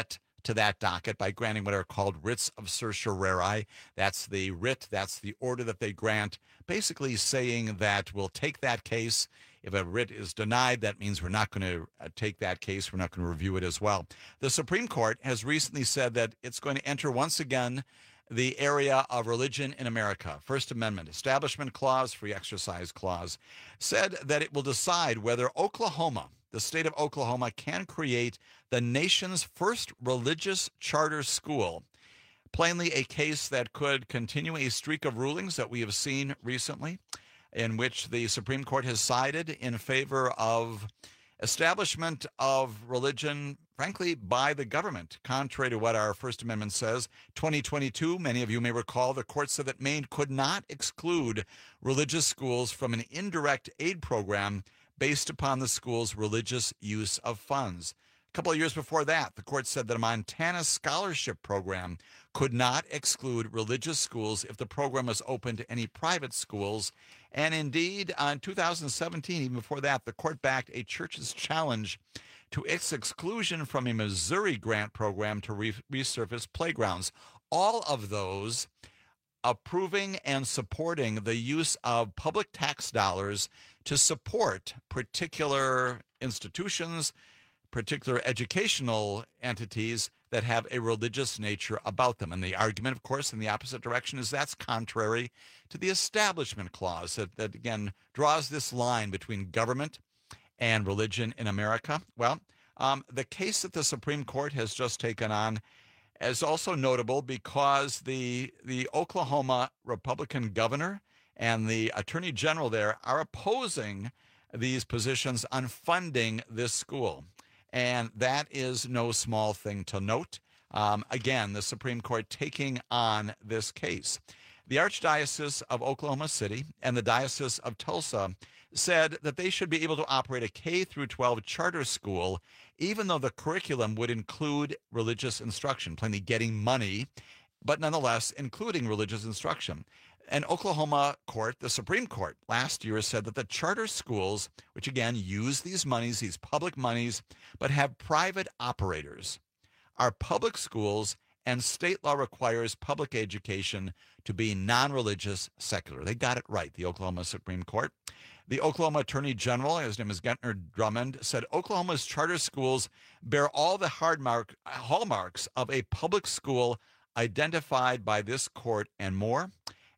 to that docket by granting what are called writs of certiorari. That's the writ, that's the order that they grant, basically saying that we'll take that case. If a writ is denied, that means we're not going to take that case. We're not going to review it as well. The Supreme Court has recently said that it's going to enter once again the area of religion in America. First Amendment, Establishment Clause, Free Exercise Clause, said that it will decide whether Oklahoma, the state of Oklahoma, can create the nation's first religious charter school. Plainly a case that could continue a streak of rulings that we have seen recently, in which the Supreme Court has sided in favor of establishment of religion, frankly, by the government, contrary to what our First Amendment says. twenty twenty-two, many of you may recall, the court said that Maine could not exclude religious schools from an indirect aid program based upon the school's religious use of funds. A couple of years before that, the court said that a Montana scholarship program could not exclude religious schools if the program was open to any private schools. And indeed, in two thousand seventeen, even before that, the court backed a church's challenge to its exclusion from a Missouri grant program to re- resurface playgrounds. All of those approving and supporting the use of public tax dollars to support particular institutions, particular educational entities that have a religious nature about them. And the argument, of course, in the opposite direction is that's contrary to the Establishment Clause that, that again, draws this line between government and religion in America. Well, um, the case that the Supreme Court has just taken on is also notable because the the Oklahoma Republican governor and the attorney general there are opposing these positions on funding this school. And that is no small thing to note. Um, again, the Supreme Court taking on this case. The Archdiocese of Oklahoma City and the Diocese of Tulsa said that they should be able to operate a K through twelve charter school, even though the curriculum would include religious instruction, plainly getting money, but nonetheless including religious instruction. An Oklahoma court, the Supreme Court, last year said that the charter schools, which again use these monies, these public monies, but have private operators, are public schools, and state law requires public education to be non-religious, secular. They got it right, the Oklahoma Supreme Court. The Oklahoma Attorney General, his name is Gentner Drummond, said Oklahoma's charter schools bear all the hard mark, hallmarks of a public school identified by this court and more.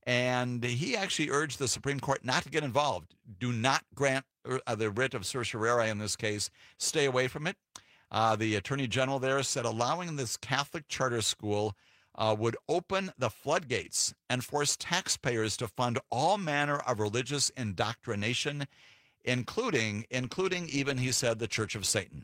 And he actually urged the Supreme Court not to get involved. Do not grant uh, the writ of certiorari in this case. Stay away from it. Uh, the Attorney General there said allowing this Catholic charter school uh, would open the floodgates and force taxpayers to fund all manner of religious indoctrination, including, including even, he said, the Church of Satan.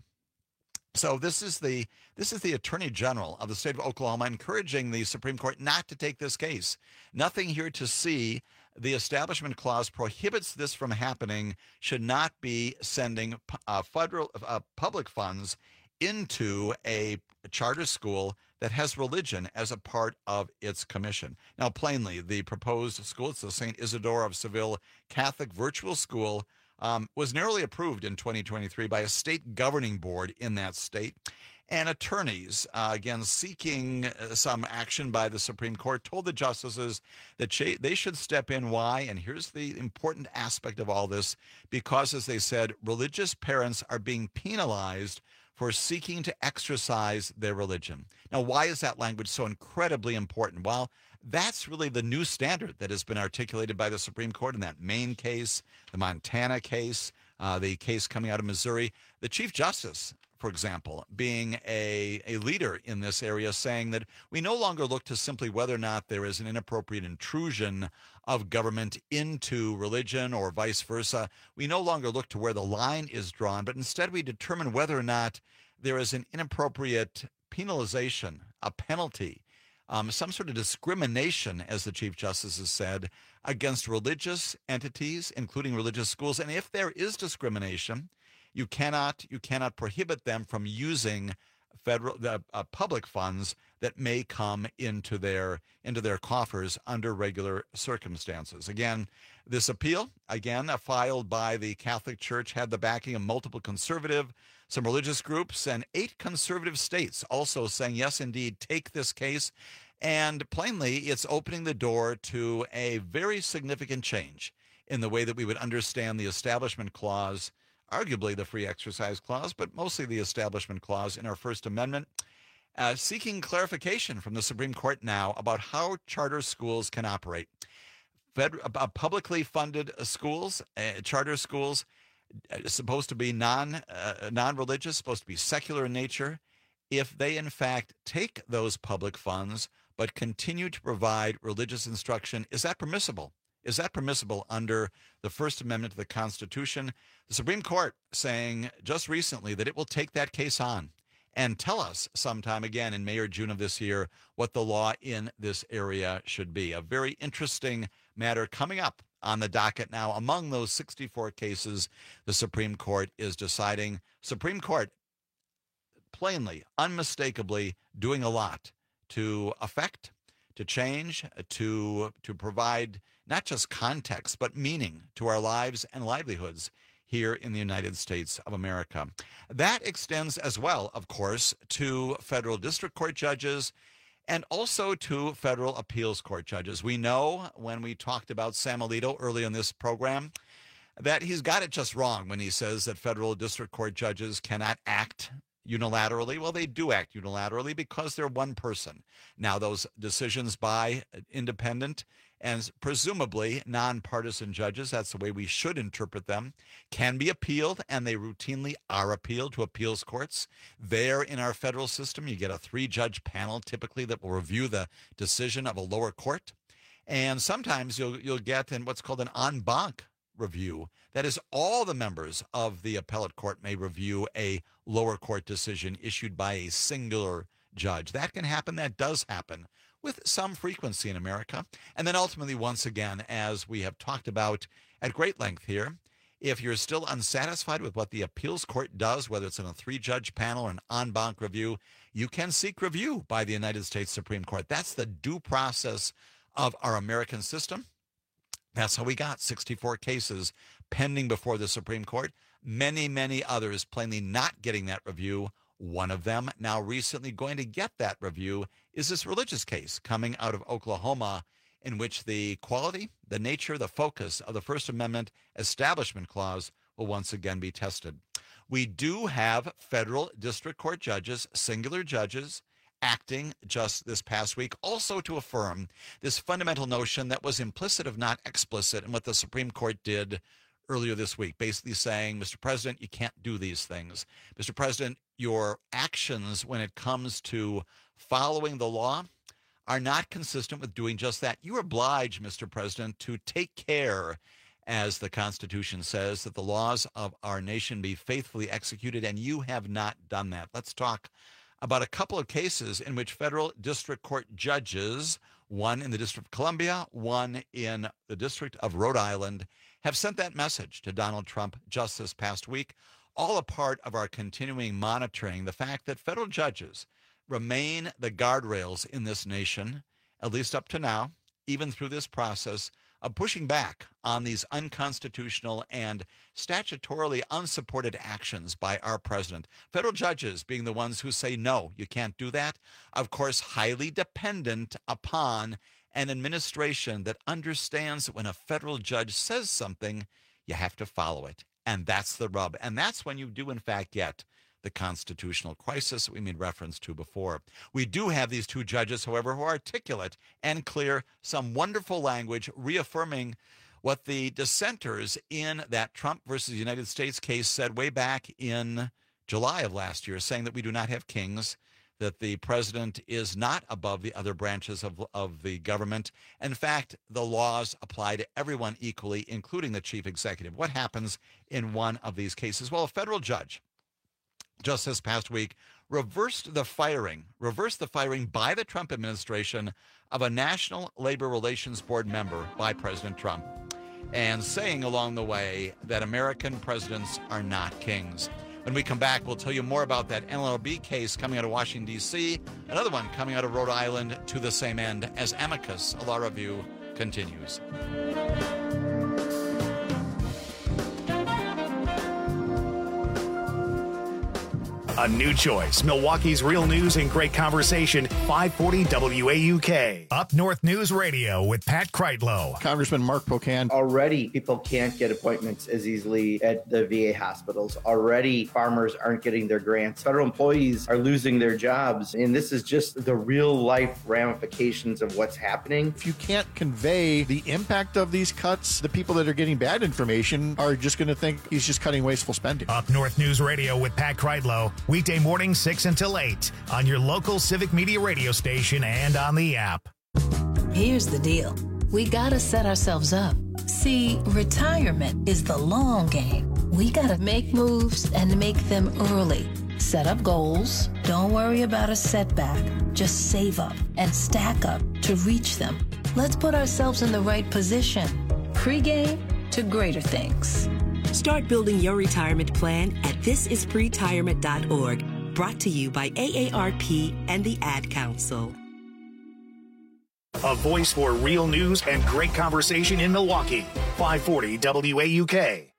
So this is the this is the Attorney General of the state of Oklahoma encouraging the Supreme Court not to take this case. Nothing here to see. The Establishment Clause prohibits this from happening, should not be sending uh, federal uh, public funds into a charter school that has religion as a part of its commission. Now, plainly, the proposed school, it's the Saint Isidore of Seville Catholic Virtual School, Um, was narrowly approved in twenty twenty-three by a state governing board in that state. And attorneys, uh, again, seeking uh, some action by the Supreme Court, told the justices that sh- they should step in. Why? And here's the important aspect of all this, because, as they said, religious parents are being penalized for seeking to exercise their religion. Now, why is that language so incredibly important? Well, that's really the new standard that has been articulated by the Supreme Court in that Maine case, the Montana case, uh, the case coming out of Missouri. The Chief Justice, for example, being a, a leader in this area, saying that we no longer look to simply whether or not there is an inappropriate intrusion of government into religion or vice versa. We no longer look to where the line is drawn, but instead we determine whether or not there is an inappropriate penalization, a penalty, Um, some sort of discrimination, as the Chief Justice has said, against religious entities, including religious schools. And if there is discrimination, you cannot you cannot prohibit them from using federal the uh, public funds that may come into their into their coffers under regular circumstances. Again, this appeal, again, uh, filed by the Catholic Church, had the backing of multiple conservative, some religious groups, and eight conservative states also saying, yes, indeed, take this case. And plainly, it's opening the door to a very significant change in the way that we would understand the Establishment Clause, arguably the Free Exercise Clause, but mostly the Establishment Clause in our First Amendment, uh, seeking clarification from the Supreme Court now about how charter schools can operate. Fed, uh, publicly funded schools, uh, charter schools, uh, supposed to be non, uh, non-religious, supposed to be secular in nature, if they in fact take those public funds but continue to provide religious instruction, is that permissible? Is that permissible under the First Amendment to the Constitution? The Supreme Court saying just recently that it will take that case on and tell us sometime again in May or June of this year what the law in this area should be. A very interesting matter coming up on the docket now. Among those sixty-four cases the Supreme Court is deciding. Supreme Court plainly, unmistakably doing a lot to affect, to change, to to provide not just context, but meaning to our lives and livelihoods here in the United States of America. That extends as well, of course, to federal district court judges and also to federal appeals court judges. We know when we talked about Sam Alito early in this program that he's got it just wrong when he says that federal district court judges cannot act unilaterally. Well, they do act unilaterally because they're one person. Now, those decisions by independent and presumably nonpartisan judges, that's the way we should interpret them, can be appealed, and they routinely are appealed to appeals courts. There in our federal system, you get a three-judge panel typically that will review the decision of a lower court. And sometimes you'll you'll get in what's called an en banc review. That is, all the members of the appellate court may review a lower court decision issued by a singular judge. That can happen. That does happen with some frequency in America. And then ultimately, once again, as we have talked about at great length here, if you're still unsatisfied with what the appeals court does, whether it's in a three-judge panel or an en banc review, you can seek review by the United States Supreme Court. That's the due process of our American system. That's how we got sixty-four cases pending before the Supreme Court. Many, many others plainly not getting that review. One of them now recently going to get that review is this religious case coming out of Oklahoma, in which the quality, the nature, the focus of the First Amendment Establishment Clause will once again be tested. We do have federal district court judges, singular judges, acting just this past week, also to affirm this fundamental notion that was implicit, if not explicit, in what the Supreme Court did earlier this week, basically saying, Mister President, you can't do these things. Mister President, your actions when it comes to following the law are not consistent with doing just that. You are obliged, Mister President, to take care, as the Constitution says, that the laws of our nation be faithfully executed, and you have not done that. Let's talk about a couple of cases in which federal district court judges, one in the District of Columbia, one in the District of Rhode Island, have sent that message to Donald Trump just this past week, all a part of our continuing monitoring the fact that federal judges remain the guardrails in this nation, at least up to now, even through this process of pushing back on these unconstitutional and statutorily unsupported actions by our president. Federal judges being the ones who say, no, you can't do that. Of course, highly dependent upon an administration that understands that when a federal judge says something, you have to follow it. And that's the rub. And that's when you do, in fact, get the constitutional crisis that we made reference to before. We do have these two judges, however, who are articulate and clear, some wonderful language reaffirming what the dissenters in that Trump versus United States case said way back in July of last year, saying that we do not have kings, that the president is not above the other branches of, of the government. In fact, the laws apply to everyone equally, including the chief executive. What happens in one of these cases? Well, a federal judge just this past week reversed the firing, reversed the firing by the Trump administration of a National Labor Relations Board member by President Trump, and saying along the way that American presidents are not kings. When we come back, we'll tell you more about that N L R B case coming out of Washington, D C, another one coming out of Rhode Island to the same end as Amicus, a law review, continues. A new choice. Milwaukee's real news and great conversation. five forty W A U K. Up North News Radio with Pat Kreitlow. Congressman Mark Pocan. Already, people can't get appointments as easily at the V A hospitals. Already, farmers aren't getting their grants. Federal employees are losing their jobs. And this is just the real life ramifications of what's happening. If you can't convey the impact of these cuts, the people that are getting bad information are just going to think he's just cutting wasteful spending. Up North News Radio with Pat Kreitlow. Weekday morning, six until eight on your local Civic Media radio station and on the app. Here's the deal. We gotta set ourselves up. See, retirement is the long game. We gotta make moves and make them early. Set up goals. Don't worry about a setback. Just save up and stack up to reach them. Let's put ourselves in the right position. Pre-game to greater things. Start building your retirement plan at this is pretirement dot org. Brought to you by A A R P and the Ad Council. A voice for real news and great conversation in Milwaukee. five forty W A U K.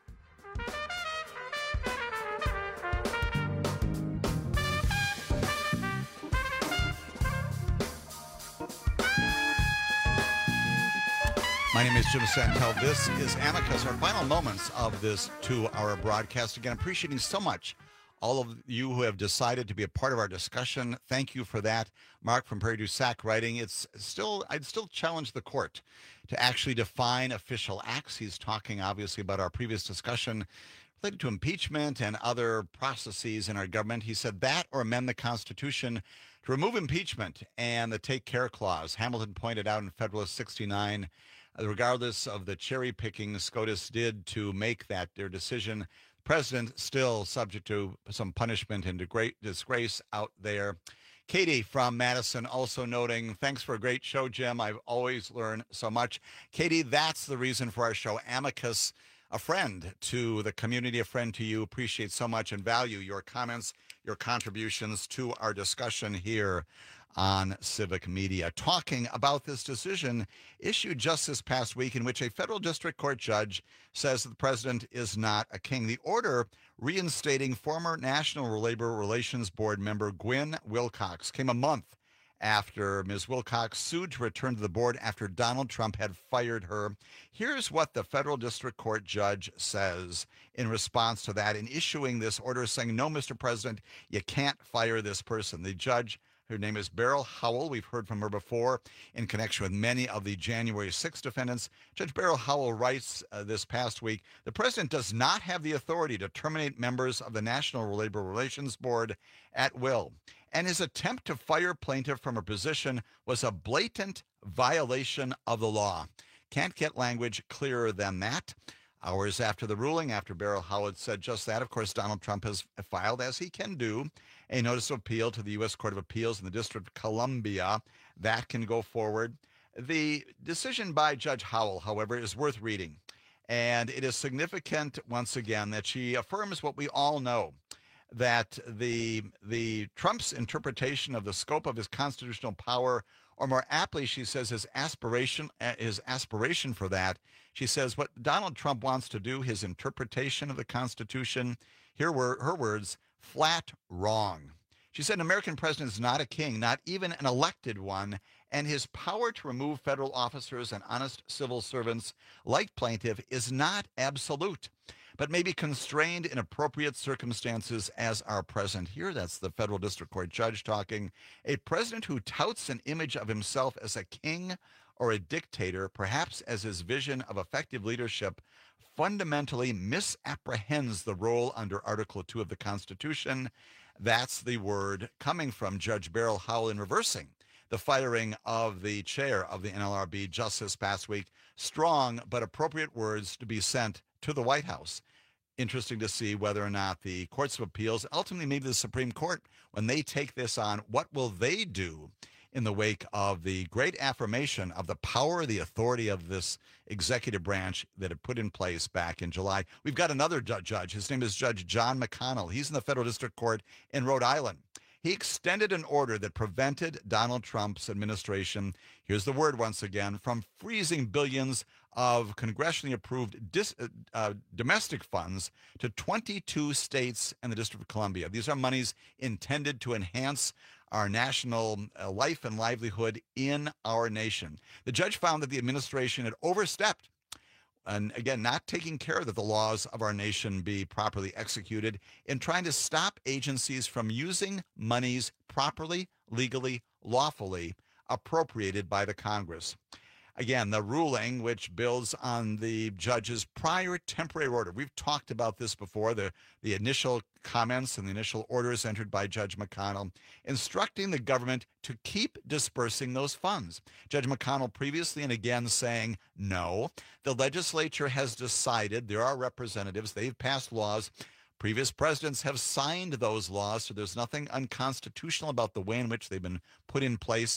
My name is Jim Santel. This is Amicus, our final moments of this two-hour broadcast. Again, appreciating so much all of you who have decided to be a part of our discussion. Thank you for that. Mark from Prairie du Sac writing, it's still, I'd still challenge the court to actually define official acts. He's talking, obviously, about our previous discussion related to impeachment and other processes in our government. He said that or amend the Constitution to remove impeachment and the take care clause. Hamilton pointed out in Federalist sixty-nine, regardless of the cherry picking SCOTUS did to make that their decision, the president still subject to some punishment and great disgrace out there. Katie from Madison also noting, thanks for a great show, Jim. I've always learned so much. Katie, that's the reason for our show. Amicus, a friend to the community, a friend to you. Appreciate so much and value your comments, your contributions to our discussion here on Civic Media, talking about this decision issued just this past week in which a federal district court judge says that the president is not a king. The order reinstating former National Labor Relations Board member Gwen Wilcox came a month after Miz Wilcox sued to return to the board after Donald Trump had fired her. Here's what the federal district court judge says in response to that in issuing this order, saying, no, Mister President, you can't fire this person. The judge, her name is Beryl Howell. We've heard from her before in connection with many of the January sixth defendants. Judge Beryl Howell writes uh, this past week, the president does not have the authority to terminate members of the National Labor Relations Board at will, and his attempt to fire plaintiff from her position was a blatant violation of the law. Can't get language clearer than that. Hours after the ruling, after Beryl Howell said just that, of course, Donald Trump has filed, as he can do, a notice of appeal to the U S Court of Appeals in the District of Columbia. That can go forward. The decision by Judge Howell, however, is worth reading. And it is significant, once again, that she affirms what we all know, that the the Trump's interpretation of the scope of his constitutional power, or more aptly, she says his aspiration, his aspiration for that, she says what Donald Trump wants to do, his interpretation of the Constitution, here were her words, flat wrong. She said an American president is not a king, not even an elected one, and his power to remove federal officers and honest civil servants like plaintiff is not absolute, but may be constrained in appropriate circumstances as are present here. That's the federal district court judge talking. A president who touts an image of himself as a king or a dictator, perhaps as his vision of effective leadership, fundamentally misapprehends the role under Article two of the Constitution. That's the word coming from Judge Beryl Howell in reversing the firing of the chair of the N L R B just this past week. Strong but appropriate words to be sent to the White House. Interesting to see whether or not the courts of appeals, ultimately maybe the Supreme Court, when they take this on, what will they do in the wake of the great affirmation of the power, the authority of this executive branch that it put in place back in July. We've got another ju- judge. His name is Judge John McConnell. He's in the Federal District Court in Rhode Island. He extended an order that prevented Donald Trump's administration, here's the word once again, from freezing billions of congressionally approved dis, uh, uh, domestic funds to twenty-two states and the District of Columbia. These are monies intended to enhance our national uh, life and livelihood in our nation. The judge found that the administration had overstepped and, again, not taking care that the laws of our nation be properly executed in trying to stop agencies from using monies properly, legally, lawfully appropriated by the Congress. Again, the ruling, which builds on the judge's prior temporary order. We've talked about this before, the, the initial comments and the initial orders entered by Judge McConnell, instructing the government to keep dispersing those funds. Judge McConnell previously and again saying, no, the legislature has decided, there are representatives, they've passed laws. Previous presidents have signed those laws, so there's nothing unconstitutional about the way in which they've been put in place.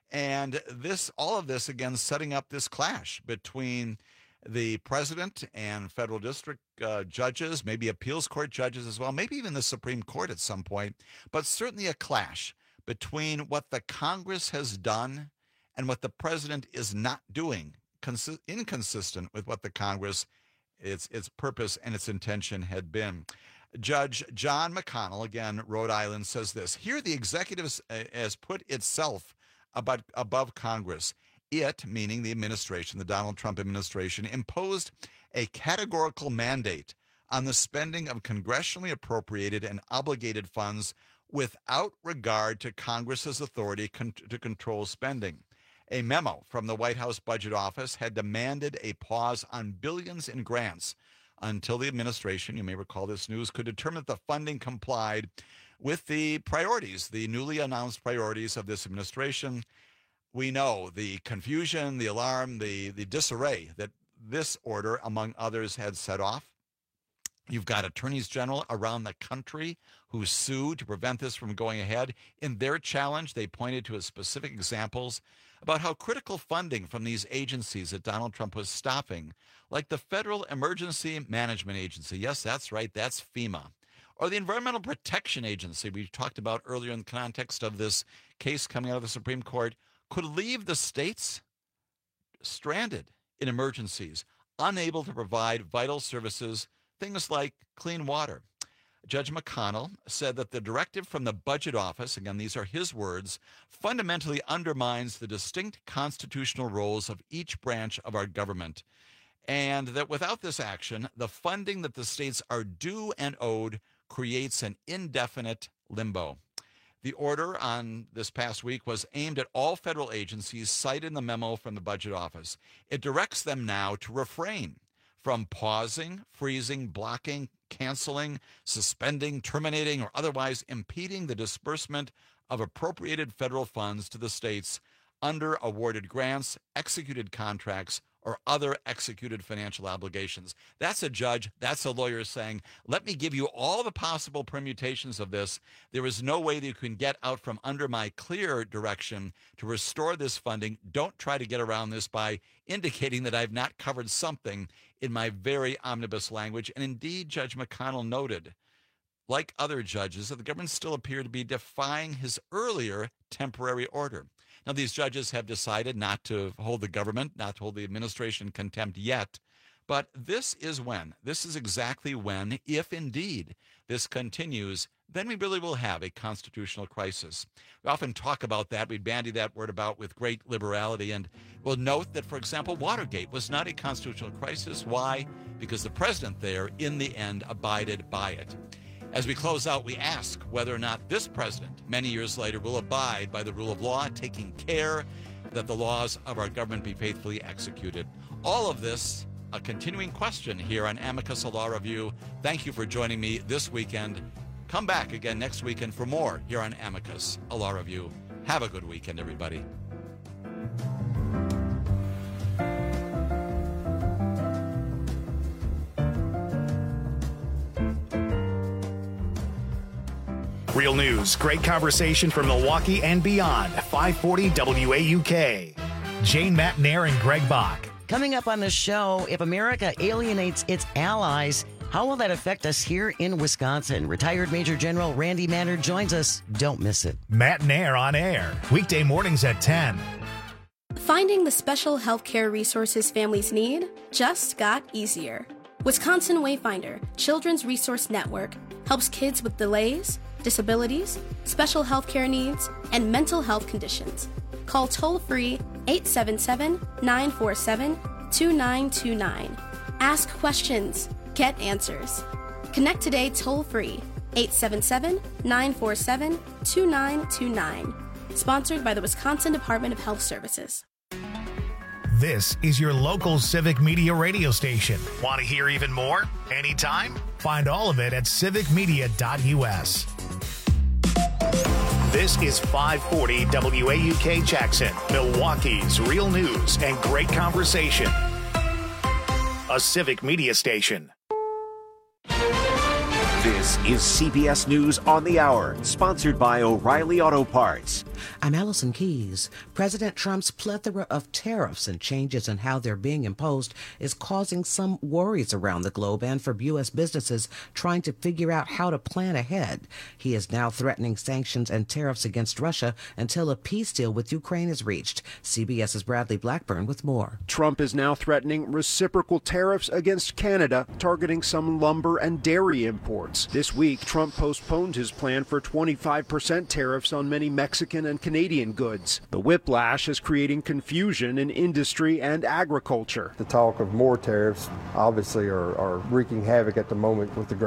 And this, all of this, again, setting up this clash between the president and federal district uh, judges, maybe appeals court judges as well, maybe even the Supreme Court at some point, but certainly a clash between what the Congress has done and what the president is not doing, consi- inconsistent with what the Congress, its its purpose and its intention had been. Judge John McConnell, again, Rhode Island, says this: here the executive has put itself About, above Congress. It, meaning the administration, the Donald Trump administration, imposed a categorical mandate on the spending of congressionally appropriated and obligated funds without regard to Congress's authority con- to control spending. A memo from the White House Budget Office had demanded a pause on billions in grants until the administration, you may recall this news, could determine that the funding complied with the priorities, the newly announced priorities of this administration. We know the confusion, the alarm, the, the disarray that this order, among others, had set off. You've got attorneys general around the country who sued to prevent this from going ahead. In their challenge, they pointed to specific examples about how critical funding from these agencies that Donald Trump was stopping, like the Federal Emergency Management Agency, yes, that's right, that's FEMA, or the Environmental Protection Agency we talked about earlier in the context of this case coming out of the Supreme Court, could leave the states stranded in emergencies, unable to provide vital services, things like clean water. Judge McConnell said that the directive from the Budget Office, again, these are his words, fundamentally undermines the distinct constitutional roles of each branch of our government, and that without this action, the funding that the states are due and owed creates an indefinite limbo. The order on this past week was aimed at all federal agencies cited in the memo from the Budget Office. It directs them now to refrain from pausing, freezing, blocking, canceling, suspending, terminating, or otherwise impeding the disbursement of appropriated federal funds to the states under awarded grants, executed contracts, or other executed financial obligations. That's a judge, that's a lawyer saying, let me give you all the possible permutations of this. There is no way that you can get out from under my clear direction to restore this funding. Don't try to get around this by indicating that I've not covered something in my very omnibus language. And indeed, Judge McConnell noted, like other judges, that the government still appeared to be defying his earlier temporary order. Now, these judges have decided not to hold the government, not to hold the administration in contempt yet, but this is when, this is exactly when, if indeed this continues, then we really will have a constitutional crisis. We often talk about that. We bandy that word about with great liberality, and we'll note that, for example, Watergate was not a constitutional crisis. Why? Because the president there, in the end, abided by it. As we close out, we ask whether or not this president, many years later, will abide by the rule of law, taking care that the laws of our government be faithfully executed. All of this, a continuing question here on Amicus, a Law Review. Thank you for joining me this weekend. Come back again next weekend for more here on Amicus, a Law Review. Have a good weekend, everybody. Real news, great conversation from Milwaukee and beyond. five forty W A U K. Jane Matnair and Greg Bach. Coming up on the show, if America alienates its allies, how will that affect us here in Wisconsin? Retired Major General Randy Maynard joins us. Don't miss it. Matnair on air, weekday mornings at ten. Finding the special healthcare resources families need just got easier. Wisconsin Wayfinder Children's Resource Network helps kids with delays, disabilities, special healthcare needs, and mental health conditions. Call toll-free eight seven seven, nine four seven, two nine two nine. Ask questions. Get answers. Connect today toll-free eight seven seven, nine four seven, two nine two nine. Sponsored by the Wisconsin Department of Health Services. This is your local Civic Media radio station. Want to hear even more? Anytime? Find all of it at civic media dot U S. This is five forty W A U K Jackson, Milwaukee's real news and great conversation. A Civic Media station. This is C B S News on the Hour, sponsored by O'Reilly Auto Parts. I'm Allison Keys. President Trump's plethora of tariffs and changes in how they're being imposed is causing some worries around the globe and for U S businesses trying to figure out how to plan ahead. He is now threatening sanctions and tariffs against Russia until a peace deal with Ukraine is reached. CBS's Bradley Blackburn with more. Trump is now threatening reciprocal tariffs against Canada, targeting some lumber and dairy imports. This week, Trump postponed his plan for twenty-five percent tariffs on many Mexican and Canadian goods. The whiplash is creating confusion in industry and agriculture. The talk of more tariffs obviously are, are wreaking havoc at the moment with the grain